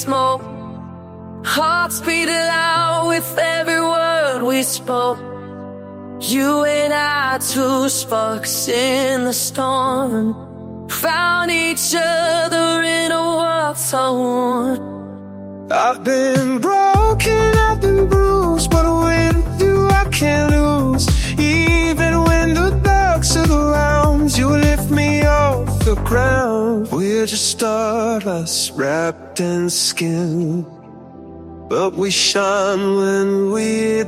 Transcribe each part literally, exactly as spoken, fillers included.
smoke. Hearts beat loud with every word we spoke. You and I, two sparks in the storm, found each other in a world torn. I've been broken, I've been bruised, but with you I can't lose. Even when the dark surrounds, you lift me off the ground. We're just stardust wrapped in skin, but we shine when we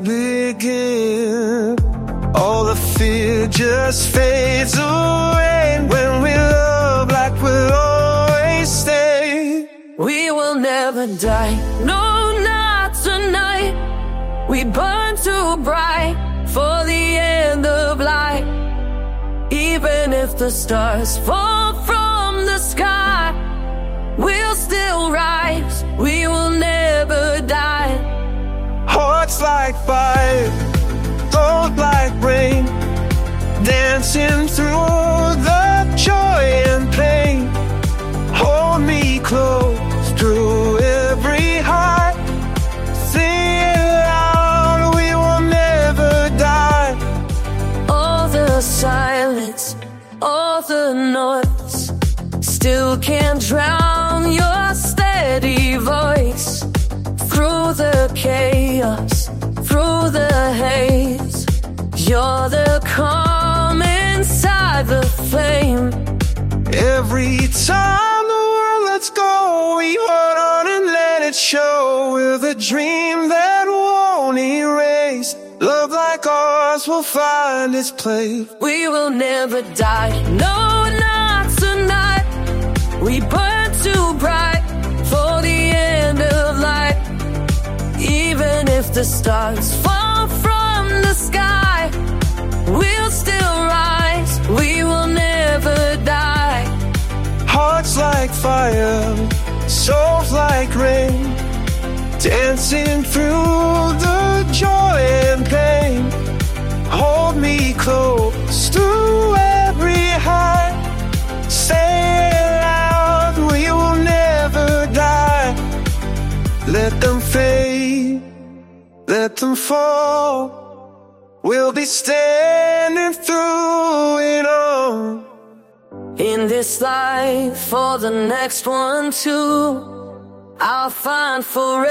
begin. All the fear just fades away when we love like we'll always stay. We will never die, no, not tonight. We burn too bright for the end of light. Even if the stars fall from the sky, we'll still rise, we will never die. Hearts like fire, thought like rain, dancing through the joy and pain. Hold me close through every heart. Sing it loud, we will never die. All the silence, all the noise, still can't drown your steady voice. Through the chaos, through the haze, you're the calm inside the flame. Every time the world lets go, we hold on and let it show. We're the dream that won't erase. Love like ours will find its place. We will never die, no, not tonight. We burn too bright for the end of light. Even if the stars fall from the sky, we'll still rise, we will never die. Hearts like fire, souls like rain, dancing through the joy and pain. Hold me close through every heart. Say it loud, we will never die. Let them fade, let them fall. We'll be standing through it all. In this life, for the next one too, I'll find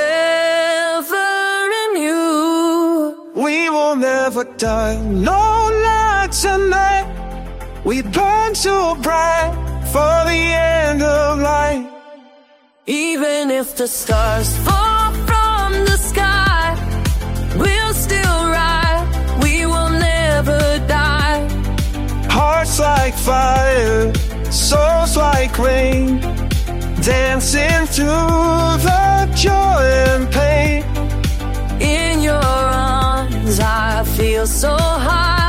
forever in you. We will never die, no, not tonight. We burn too bright for the end of light. Even if the stars fall from the sky, we'll still ride, we will never die. Hearts like fire, souls like rain, dancing through the joy and pain. In your arms I feel so high.